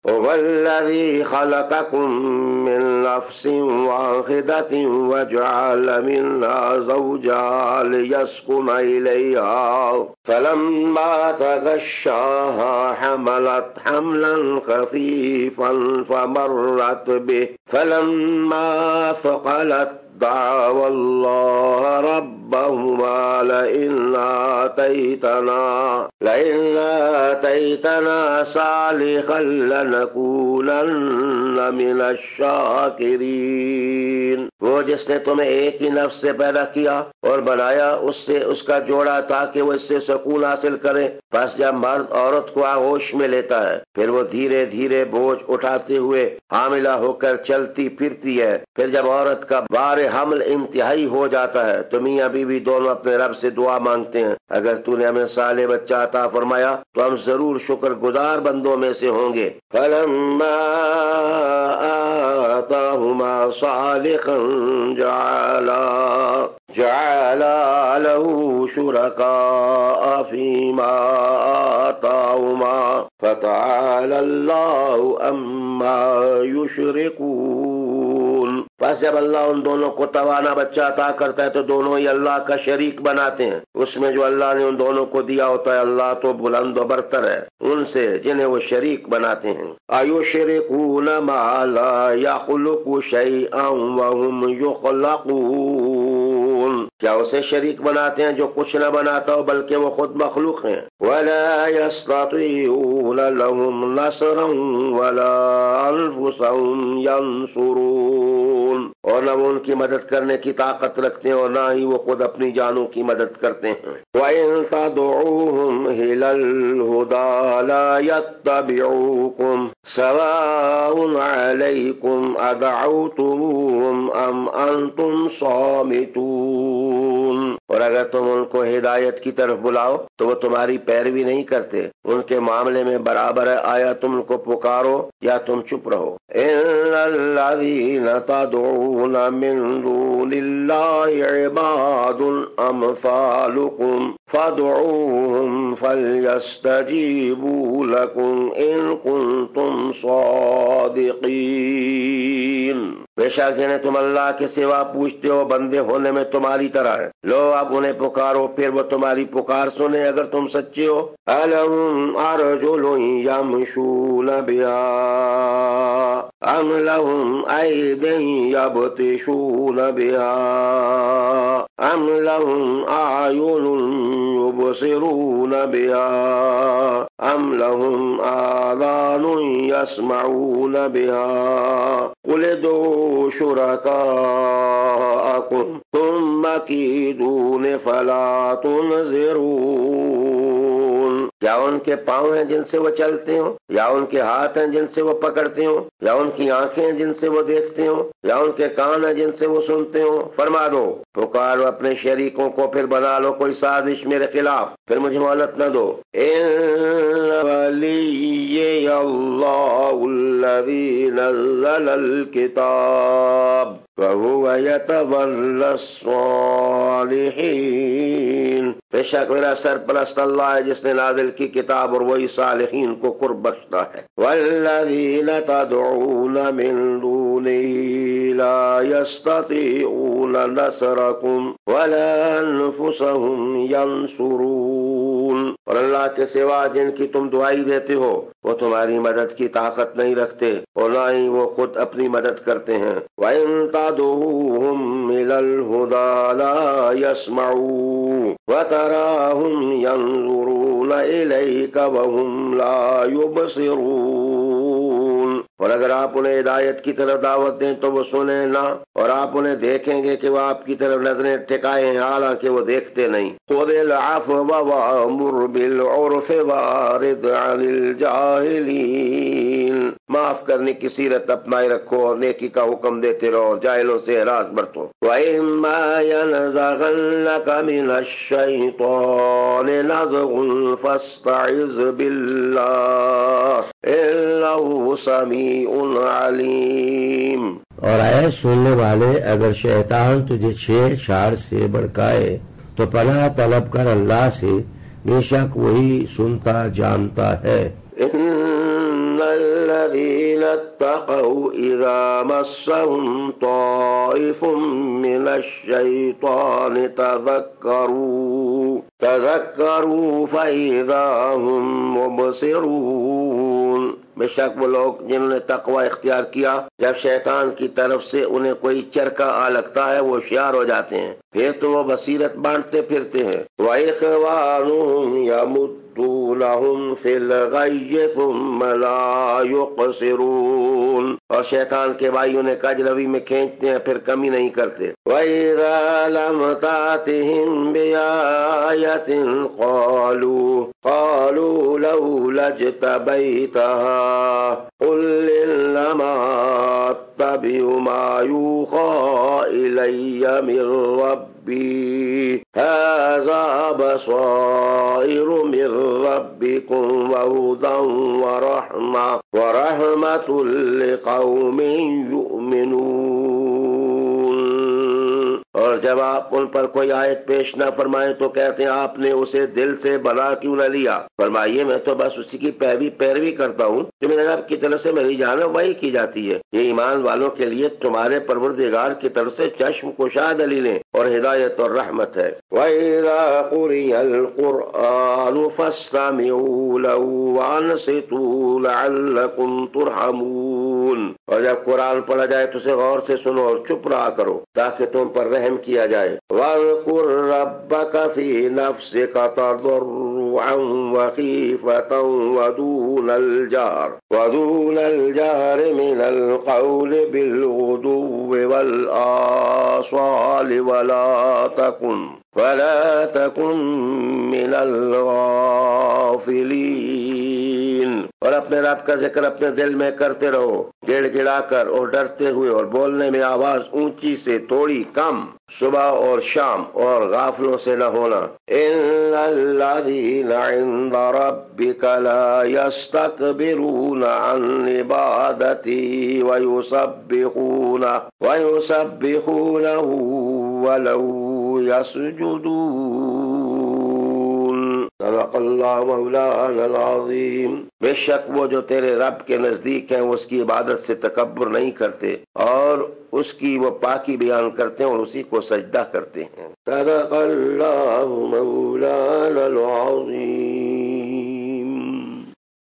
هو الذي خلقكم من نفس واحدة وجعل منها زوجها ليسكن إليها فلما تغشاها حملت حملا خفيفا فمرت به فلما ثقلت دعوا الله ربهما لئن آتيتنا صالحا لنكونن من الشاکرین۔ وہ جس نے تمہیں ایک ہی نفس سے پیدا کیا اور بنایا اس سے اس کا جوڑا تاکہ وہ اس سے سکون حاصل کرے، پس جب مرد عورت کو آغوش میں لیتا ہے پھر وہ دھیرے دھیرے بوجھ اٹھاتے ہوئے حاملہ ہو کر چلتی پھرتی ہے، پھر جب عورت کا بار حمل انتہائی ہو جاتا ہے تو میاں بیوی دونوں اپنے رب سے دعا مانگتے ہیں، اگر تو نے ہمیں صالح بچہ عطا فرمایا تو ہم ضرور شکر گزار بندوں میں سے ہوں گے۔ فلما آتاهما صالحا جعلا له شركاء فيما آتاهما فتعالى الله عما يشركون۔ پس جب اللہ ان دونوں کو توانا بچہ عطا کرتا ہے تو دونوں ہی اللہ کا شریک بناتے ہیں، اس میں جو اللہ نے ان دونوں کو دیا ہوتا ہے اللہ تو بلند و برتر ہے ان سے جنہیں وہ شریک بناتے ہیں۔ أَيُشْرِكُونَ مَا لَا يَخْلُقُ شَيْئًا وَهُمْ يُخْلَقُونَ، کیا اسے شریک بناتے ہیں جو کچھ نہ بناتا ہو بلکہ وہ خود مخلوق ہیں۔ وَلَا يَسْتَطِيعُونَ لَهُمْ نَصْرًا وَلَا أَنفُسَهُمْ يَنصُرُونَ، اور نہ وہ ان کی مدد کرنے کی طاقت رکھتے ہیں اور نہ ہی وہ خود اپنی جانوں کی مدد کرتے ہیں۔ وَإِن تَدْعُوهُمْ إِلَى الْهُدَى لَا يَتَّبِعُوكُمْ سَوَاءٌ عَلَيْكُمْ أَدَعَوْتُمُوهُمْ أَمْ أَنْتُمْ صَامِتُونَ، اور اگر تم ان کو ہدایت کی طرف بلاؤ تو وہ تمہاری پیروی نہیں کرتے، ان کے معاملے میں برابر ہے آیا تم ان کو پکارو یا تم چپ رہو۔ إِنَّ الَّذِينَ تَدْعُونَ مِن دُونِ اللَّهِ عِبَادٌ أَمْثَالُكُمْ فَادْعُوهُمْ فَلْيَسْتَجِيبُوا لَكُمْ إِن كُنتُمْ صَادِقِينَ۔ بے شک جنہیں تم اللہ کے سوا پوچھتے ہو بندے ہونے میں تمہاری طرح ہے، لو اب انہیں پکارو پھر وہ تمہاری پکار سنے اگر تم سچے ہو۔ أَلَهُمْ أَرْجُلٌ يَمْشُونَ بِهَا أَمْ لَهُمْ أَيْدٍ يَبْطِشُونَ بِهَا أَمْ لَهُمْ أَعْيُنٌ يُبْصِرُونَ بِهَا أَمْ لَهُمْ آذَانٌ يَسْمَعُونَ بِهَا قُلِ ادْعُوا شُرَكَاءَكُمْ ثُمَّ كِيدُونِ فَلَا تُنظِرُونَ، کیا ان کے پاؤں ہیں جن سے وہ چلتے ہوں، یا ان کے ہاتھ ہیں جن سے وہ پکڑتے ہوں، یا ان کی آنکھیں ہیں جن سے وہ دیکھتے ہوں، یا ان کے کان ہیں جن سے وہ سنتے ہوں؟ فرما دو پکارو اپنے شریکوں کو پھر بنا لو کوئی سازش میرے خلاف، پھر مجھے مہلت نہ دو۔ إِنَّ وَلِيِّيَ اللَّهُ الَّذِي نَزَّلَ الْكِتَابَ وَهُوَ يَتَوَلَّى الصَّالِحِينَ، بے شک میرا سرپرست اللہ ہے جس نے نازل کی کتاب اور وہی صالحین کو قرب بخشتا ہے۔ وَالَّذِينَ تَدْعُونَ مِن دُونِهِ لَا يَسْتَطِيعُونَ نَصْرَكُمْ وَلَا أَنفُسَهُمْ يَنصُرُونَ، اور اللہ کے سوا جن کی تم دعائی دیتے ہو وہ تمہاری مدد کی طاقت نہیں رکھتے اور نہ ہی وہ خود اپنی مدد کرتے ہیں۔ وَإِن تَدْعُوهُمْ إِلَى الْهُدَى لَا يَسْمَعُونَ وَتَرَاهُمْ يَنظُرُونَ إِلَيْكَ وَهُمْ لَا يُبْصِرُونَ، اور اگر آپ انہیں ہدایت کی طرف دعوت دیں تو وہ سنیں نہ، اور آپ انہیں دیکھیں گے کہ وہ آپ کی طرف نظریں ٹھکائے ہیں حالانکہ وہ دیکھتے نہیں۔ خُذِ الْعَفْوَ وَأْمُرْ بِالْعُرْفِ وَأَعْرِضْ عَنِ الْجَاهِلِينَ، معاف کرنے کی سیرت اپنائے رکھو اور نیکی کا حکم دیتے رہو اور جاہلوں سے اعراض برتو۔ وَإِمَّا يَنزَغَنَّكَ مِنَ الشَّيْطَانِ نَزْغٌ فَاسْتَعِذْ بِاللَّهِ إِنَّهُ سَمِيعٌ عَلِيمٌ، اور اے سننے والے اگر شیطان تجھے چھیڑ چھاڑ سے بھڑکائے تو پناہ طلب کر اللہ سے، بے شک وہی سنتا جانتا ہے۔ إِنَّ والذین اتقوا اذا مسهم طائف من الشیطان تذکروا فاذا هم مبصرون۔ بے شک وہ لوگ جنہوں نے تقوی اختیار کیا، جب شیطان کی طرف سے انہیں کوئی چرکا آ لگتا ہے وہ ہوشیار ہو جاتے ہیں، پھر تو وہ بصیرت بانٹتے پھرتے ہیں۔ وَإِخْوَانُهُمْ يَمُدُّونَهُمْ فِي الْغَيِّ ثُمَّ لَا يُقْصِرُونَ، اور شیطان کے بھائی انہیں کجروی میں کھینچتے ہیں پھر کمی نہیں کرتے۔ وَإِذَا لَمْ تَأْتِهِمْ بِآيَةٍ قَالُوا لَوْلَا اجْتَبَيْتَهَا قُلْ إِنَّمَا أَتَّبِعُ مَا يُوحَى إِلَيَّ مِنْ رَبِّي هَذَا بَصَائِرُ مِنْ رَبِّكُمْ وَهُدًى وَرَحْمَةٌ لِقَوْمٍ يُؤْمِنُونَ۔ اور جب آپ ان پر کوئی آیت پیش نہ فرمائیں تو کہتے ہیں آپ نے اسے دل سے بنا کیوں نہ لیا؟ فرمائیے میں تو بس اسی کی پیروی کرتا ہوں جو میرے رب کی طرف سے میری جانب وحی کی جاتی ہے۔ یہ ایمان والوں کے لیے تمہارے پروردگار کی طرف سے چشم کشا دلیلیں اور ہدایت اور رحمت ہے۔ وَإِذَا قُرِئَ الْقُرْآنُ فَاسْتَمِعُوا لَهُ وَأَنصِتُوا لَعَلَّكُمْ تُرْحَمُونَ، اور جب قرآن پڑھا جائے تو اسے غور سے سنو اور چپ رہا کرو تاکہ تم پر رحم کیا جائے۔ وَاذْكُرْ رَبَّكَ فِي نَفْسِكَ تَضَرُّعًا وَخِيفَةً وَدُونَ الْجَهْرِ مِنَ الْقَوْلِ بِالْغُدُوِّ وَالْآصَالِ وَلَا تَكُن مِّنَ الْغَافِلِينَ، اور اپنے رب کا ذکر اپنے دل میں کرتے رہو گڑ گڑا کر اور ڈرتے ہوئے، اور بولنے میں آواز اونچی سے تھوڑی کم، صبح اور شام، اور غافلوں سے نہ ہونا۔ إِنَّ الَّذِينَ عِندَ رَبِّكَ لَا يَسْتَكْبِرُونَ عَنْ عِبَادَتِهِ وَيُسَبِّحُونَهُ وَلَهُ يَسْجُدُونَ۔ صدق اللہ مولانا العظیم۔ بے شک وہ جو تیرے رب کے نزدیک ہیں وہ اس کی عبادت سے تکبر نہیں کرتے، اور اس کی وہ پاکی بیان کرتے ہیں اور اسی کو سجدہ کرتے ہیں۔ صدق اللہ مولانا العظیم۔